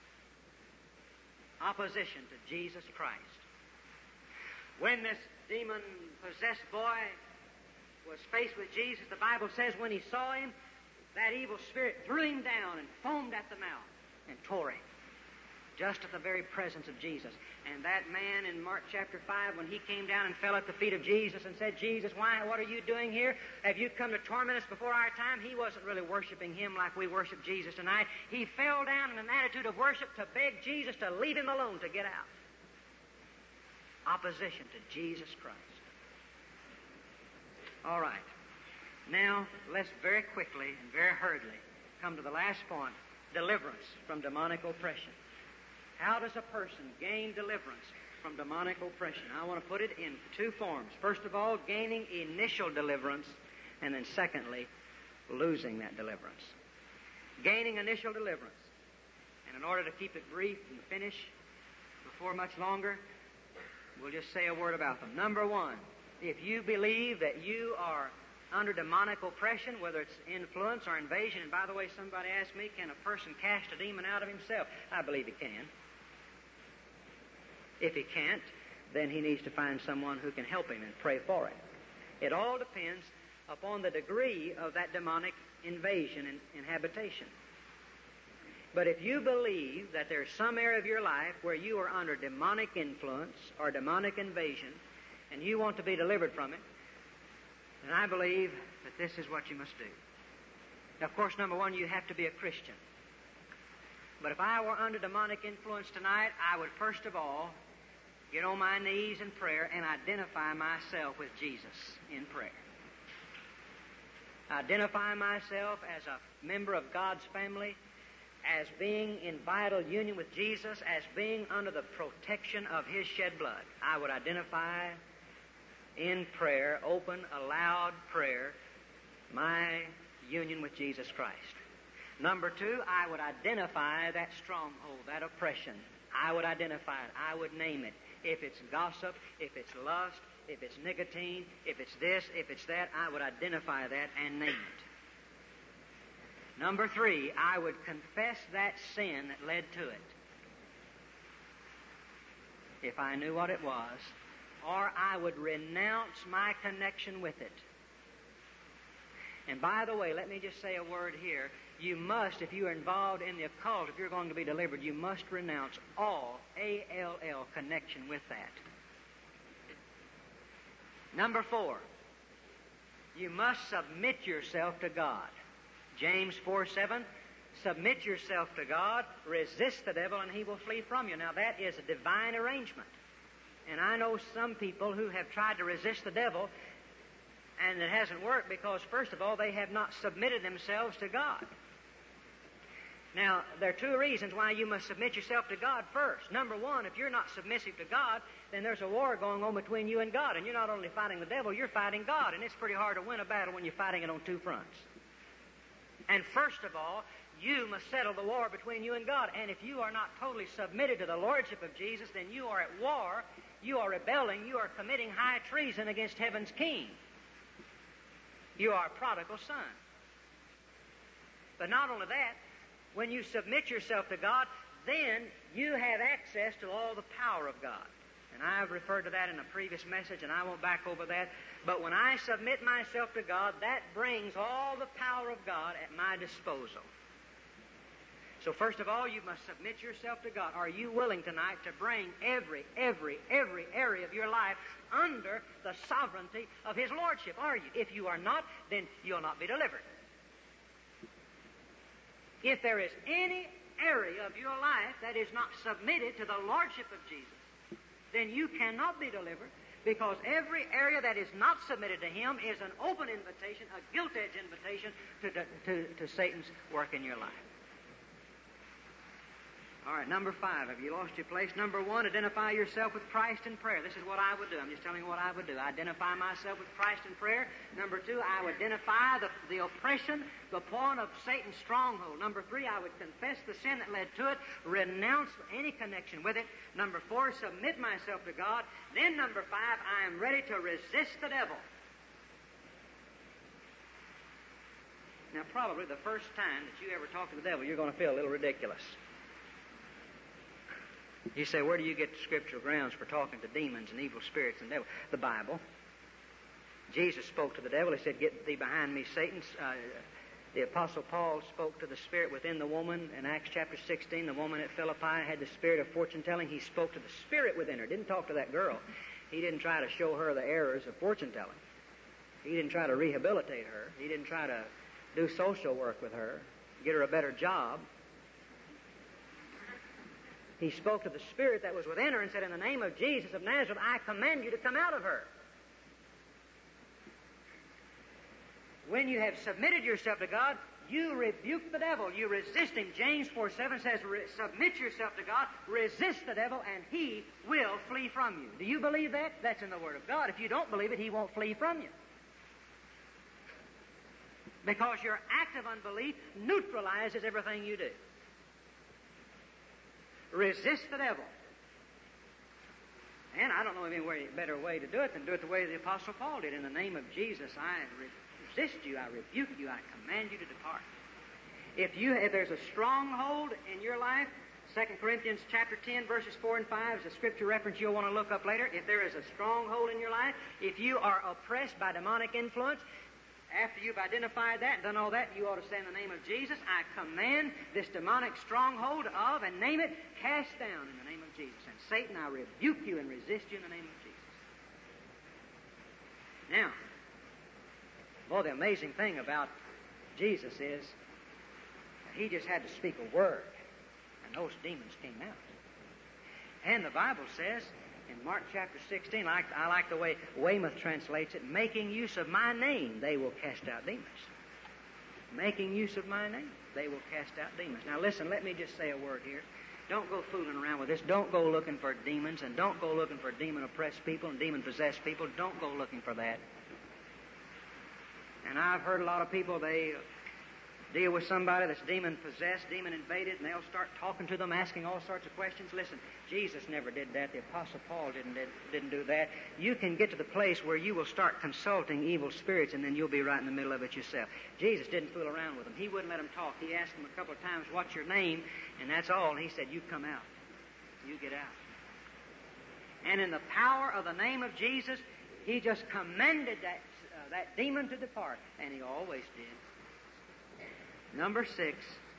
Opposition to Jesus Christ. When this demon-possessed boy was faced with Jesus, the Bible says when he saw him, that evil spirit threw him down and foamed at the mouth and tore him, just at the very presence of Jesus. And that man in Mark chapter five, when he came down and fell at the feet of Jesus and said, "Jesus, why, what are you doing here? Have you come to torment us before our time?" He wasn't really worshiping him like we worship Jesus tonight. He fell down in an attitude of worship to beg Jesus to leave him alone, to get out. Opposition to Jesus Christ. All right. Now, let's very quickly and very hurriedly come to the last point, deliverance from demonic oppression. How does a person gain deliverance from demonic oppression? I want to put it in two forms. First of all, gaining initial deliverance, and then secondly, losing that deliverance. Gaining initial deliverance. And in order to keep it brief and finish before much longer, we'll just say a word about them. Number one, if you believe that you are under demonic oppression, whether it's influence or invasion, and by the way, somebody asked me, can a person cast a demon out of himself? I believe he can. If he can't, then he needs to find someone who can help him and pray for him. It all depends upon the degree of that demonic invasion and inhabitation. But if you believe that there's some area of your life where you are under demonic influence or demonic invasion, and you want to be delivered from it, then I believe that this is what you must do. Now, of course, number one, you have to be a Christian. But if I were under demonic influence tonight, I would first of all get on my knees in prayer and identify myself with Jesus in prayer. Identify myself as a member of God's family, as being in vital union with Jesus, as being under the protection of His shed blood. I would identify in prayer, open, aloud prayer, my union with Jesus Christ. Number two, I would identify that stronghold, that oppression. I would identify it. I would name it. If it's gossip, if it's lust, if it's nicotine, if it's this, if it's that, I would identify that and name it. Number three, I would confess that sin that led to it, if I knew what it was, or I would renounce my connection with it. And by the way, let me just say a word here. You must, if you are involved in the occult, if you're going to be delivered, you must renounce all A L L connection with that. Number four, you must submit yourself to God. James four seven, submit yourself to God, resist the devil, and he will flee from you. Now, that is a divine arrangement. And I know some people who have tried to resist the devil, and it hasn't worked because, first of all, they have not submitted themselves to God. Now, there are two reasons why you must submit yourself to God first. Number one, if you're not submissive to God, then there's a war going on between you and God. And you're not only fighting the devil, you're fighting God. And it's pretty hard to win a battle when you're fighting it on two fronts. And first of all, you must settle the war between you and God. And if you are not totally submitted to the Lordship of Jesus, then you are at war, you are rebelling, you are committing high treason against heaven's King. You are a prodigal son. But not only that, when you submit yourself to God, then you have access to all the power of God. And I've referred to that in a previous message, and I won't back over that. But when I submit myself to God, that brings all the power of God at my disposal. So first of all, you must submit yourself to God. Are you willing tonight to bring every, every, every area of your life under the sovereignty of His Lordship? Are you? If you are not, then you'll not be delivered. If there is any area of your life that is not submitted to the Lordship of Jesus, then you cannot be delivered, because every area that is not submitted to Him is an open invitation, a guilt-edged invitation to, to, to Satan's work in your life. All right, number five. Have you lost your place? Number one, identify yourself with Christ in prayer. This is what I would do. I'm just telling you what I would do. Identify myself with Christ in prayer. Number two, I would identify the, the oppression, the point of Satan's stronghold. Number three, I would confess the sin that led to it, renounce any connection with it. Number four, submit myself to God. Then number five, I am ready to resist the devil. Now, probably the first time that you ever talk to the devil, you're going to feel a little ridiculous. You say, where do you get the scriptural grounds for talking to demons and evil spirits and devil? The Bible. Jesus spoke to the devil. He said, get thee behind me, Satan. Uh, the Apostle Paul spoke to the spirit within the woman in Acts chapter sixteen. The woman at Philippi had the spirit of fortune-telling. He spoke to the spirit within her. Didn't talk to that girl. He didn't try to show her the errors of fortune-telling. He didn't try to rehabilitate her. He didn't try to do social work with her, get her a better job. He spoke to the spirit that was within her and said, in the name of Jesus of Nazareth, I command you to come out of her. When you have submitted yourself to God, you rebuke the devil. You resist him. James four seven says, submit yourself to God, resist the devil, and he will flee from you. Do you believe that? That's in the Word of God. If you don't believe it, he won't flee from you. Because your act of unbelief neutralizes everything you do. Resist the devil. And I don't know of any way, better way to do it than do it the way the Apostle Paul did. In the name of Jesus, I resist you, I rebuke you, I command you to depart. If you, if there's a stronghold in your life, Second Corinthians chapter ten, verses four and five is a scripture reference you'll want to look up later. If there is a stronghold in your life, if you are oppressed by demonic influence, after you've identified that and done all that, you ought to say in the name of Jesus, I command this demonic stronghold of, and name it, cast down in the name of Jesus. And Satan, I rebuke you and resist you in the name of Jesus. Now, boy, the amazing thing about Jesus is that he just had to speak a word, and those demons came out. And the Bible says, in Mark chapter sixteen, I like, I like the way Weymouth translates it, making use of my name, they will cast out demons. Making use of my name, they will cast out demons. Now listen, let me just say a word here. Don't go fooling around with this. Don't go looking for demons, and don't go looking for demon-oppressed people and demon-possessed people. Don't go looking for that. And I've heard a lot of people, they deal with somebody that's demon-possessed, demon-invaded, and they'll start talking to them, asking all sorts of questions. Listen, Jesus never did that. The Apostle Paul didn't, did, didn't do that. You can get to the place where you will start consulting evil spirits, and then you'll be right in the middle of it yourself. Jesus didn't fool around with them. He wouldn't let them talk. He asked them a couple of times, what's your name? And that's all. And he said, you come out. You get out. And in the power of the name of Jesus, he just commanded that, uh, that demon to depart. And he always did. Number six,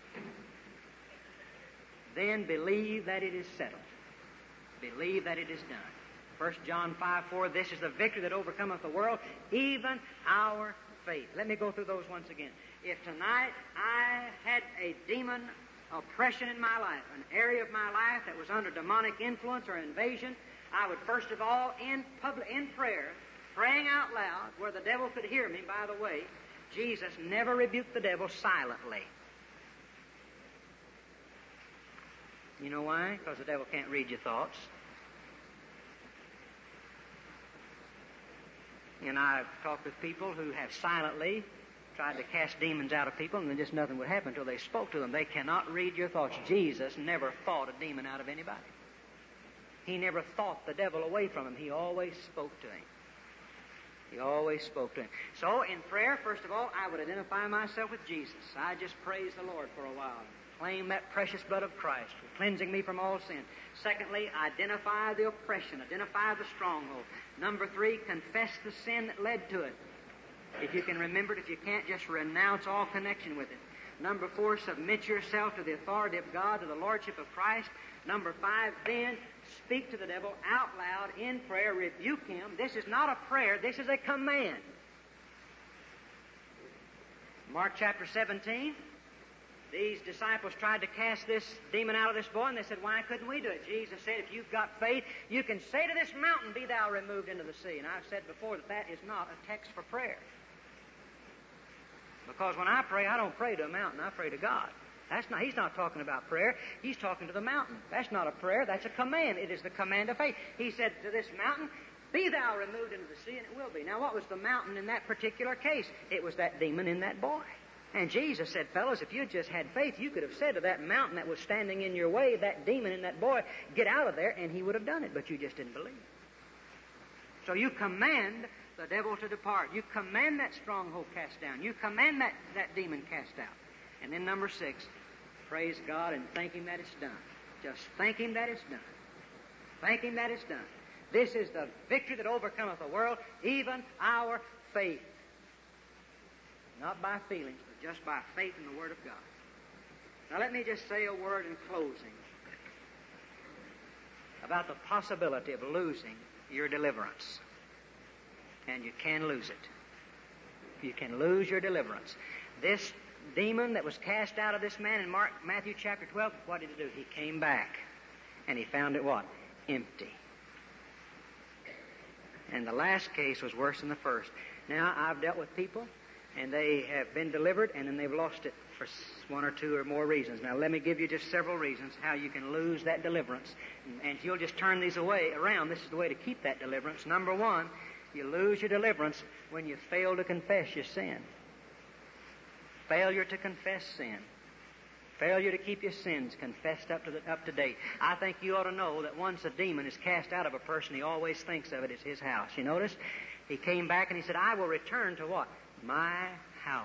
then believe that it is settled. Believe that it is done. First John five four, this is the victory that overcometh the world, even our faith. Let me go through those once again. If tonight I had a demon oppression in my life, an area of my life that was under demonic influence or invasion, I would first of all, in public, in prayer, praying out loud, where the devil could hear me, by the way, Jesus never rebuked the devil silently. You know why? Because the devil can't read your thoughts. And I've talked with people who have silently tried to cast demons out of people, and then just nothing would happen until they spoke to them. They cannot read your thoughts. Jesus never fought a demon out of anybody. He never fought the devil away from him. He always spoke to him. He always spoke to him. So, in prayer, first of all, I would identify myself with Jesus. I just praise the Lord for a while. Claim that precious blood of Christ, cleansing me from all sin. Secondly, identify the oppression. Identify the stronghold. Number three, confess the sin that led to it. If you can remember it, if you can't, just renounce all connection with it. Number four, submit yourself to the authority of God, to the Lordship of Christ. Number five, then speak to the devil out loud in prayer, rebuke him. This is not a prayer, this is a command. Mark chapter seventeen, these disciples tried to cast this demon out of this boy, and they said, why couldn't we do it? Jesus said, if you've got faith, you can say to this mountain, be thou removed into the sea. And I've said before that that is not a text for prayer. Because when I pray, I don't pray to a mountain, I pray to God. That's not, he's not talking about prayer. He's talking to the mountain. That's not a prayer. That's a command. It is the command of faith. He said to this mountain, be thou removed into the sea, and it will be. Now, what was the mountain in that particular case? It was that demon in that boy. And Jesus said, fellows, if you just had faith, you could have said to that mountain that was standing in your way, that demon in that boy, get out of there, and he would have done it. But you just didn't believe. So you command the devil to depart. You command that stronghold cast down. You command that, that demon cast out. And then number six, praise God and thank Him that it's done. Just thank Him that it's done. Thank Him that it's done. This is the victory that overcometh the world, even our faith. Not by feelings, but just by faith in the Word of God. Now let me just say a word in closing about the possibility of losing your deliverance. And you can lose it. You can lose your deliverance. This demon that was cast out of this man in Mark, Matthew chapter twelve, what did he do? He came back, and he found it what? Empty. And the last case was worse than the first. Now, I've dealt with people, and they have been delivered, and then they've lost it for one or two or more reasons. Now, let me give you just several reasons how you can lose that deliverance. And if you'll just turn these away around, this is the way to keep that deliverance. Number one, you lose your deliverance when you fail to confess your sin. Failure to confess sin. Failure to keep your sins confessed up to the, up to date. I think you ought to know that once a demon is cast out of a person, he always thinks of it as his house. You notice? He came back and he said, I will return to what? My house.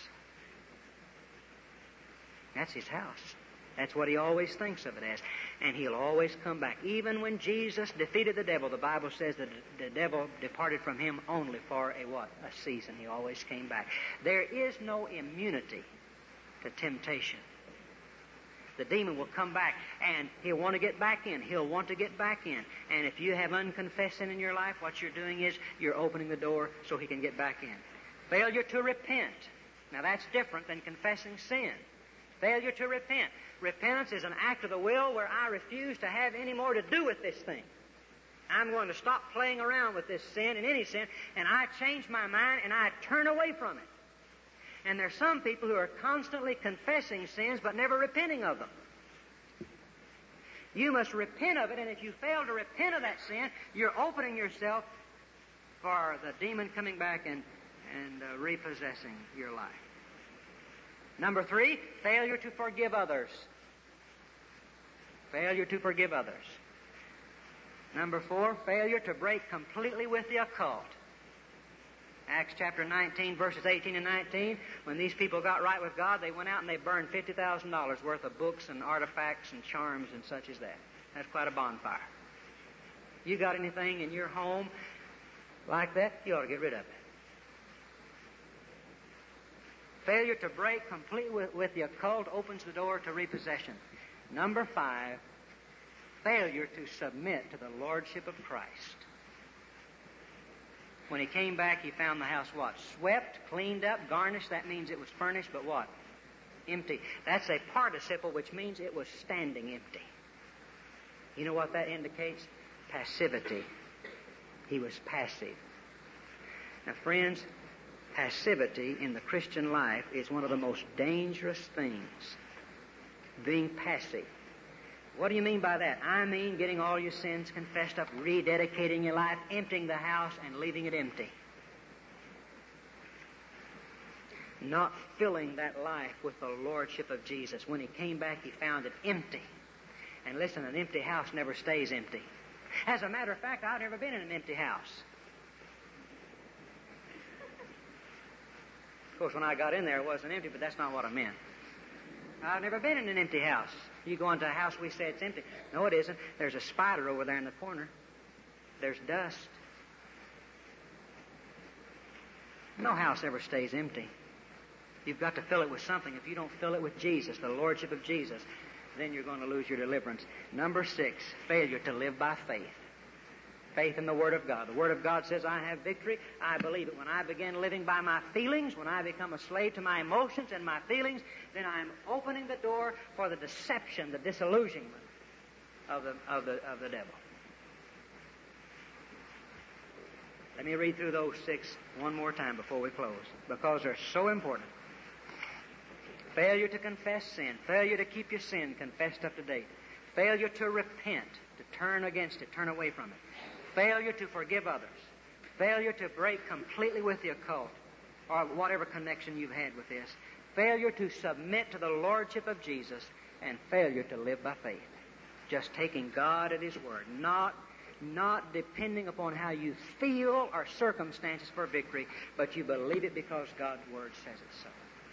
That's his house. That's what he always thinks of it as. And he'll always come back. Even when Jesus defeated the devil, the Bible says that the devil departed from him only for a what? A season. He always came back. There is no immunity to temptation. The demon will come back, and he'll want to get back in. He'll want to get back in. And if you have unconfessed sin in your life, what you're doing is you're opening the door so he can get back in. Failure to repent. Now, that's different than confessing sin. Failure to repent. Repentance is an act of the will where I refuse to have any more to do with this thing. I'm going to stop playing around with this sin and any sin, and I change my mind and I turn away from it. And there's some people who are constantly confessing sins but never repenting of them. You must repent of it, and if you fail to repent of that sin, you're opening yourself for the demon coming back and, and uh, repossessing your life. Number three, failure to forgive others. Failure to forgive others. Number four, failure to break completely with the occult. Acts chapter nineteen, verses eighteen and nineteen, when these people got right with God, they went out and they burned fifty thousand dollars worth of books and artifacts and charms and such as that. That's quite a bonfire. You got anything in your home like that, you ought to get rid of it. Failure to break completely with, with the occult opens the door to repossession. Number five, failure to submit to the lordship of Christ. When he came back, he found the house what? Swept, cleaned up, garnished. That means it was furnished, but what? Empty. That's a participle, which means it was standing empty. You know what that indicates? Passivity. He was passive. Now, friends, passivity in the Christian life is one of the most dangerous things. Being passive. What do you mean by that? I mean getting all your sins confessed up, rededicating your life, emptying the house, and leaving it empty. Not filling that life with the lordship of Jesus. When he came back, he found it empty. And listen, an empty house never stays empty. As a matter of fact, I've never been in an empty house. Of course, when I got in there, it wasn't empty, but that's not what I meant. I've never been in an empty house. You go into a house, we say it's empty. No, it isn't. There's a spider over there in the corner. There's dust. No house ever stays empty. You've got to fill it with something. If you don't fill it with Jesus, the lordship of Jesus, then you're going to lose your deliverance. Number six, failure to live by faith. Faith in the Word of God. The Word of God says, I have victory. I believe it. When I begin living by my feelings, when I become a slave to my emotions and my feelings, then I'm opening the door for the deception, the disillusionment of the, of the, of the devil. Let me read through those six one more time before we close, because they're so important. Failure to confess sin. Failure to keep your sin confessed up to date. Failure to repent, to turn against it, turn away from it. Failure to forgive others. Failure to break completely with the occult, or whatever connection you've had with this. Failure to submit to the lordship of Jesus, and failure to live by faith. Just taking God at His word, not not depending upon how you feel or circumstances for victory, but you believe it because God's word says it so.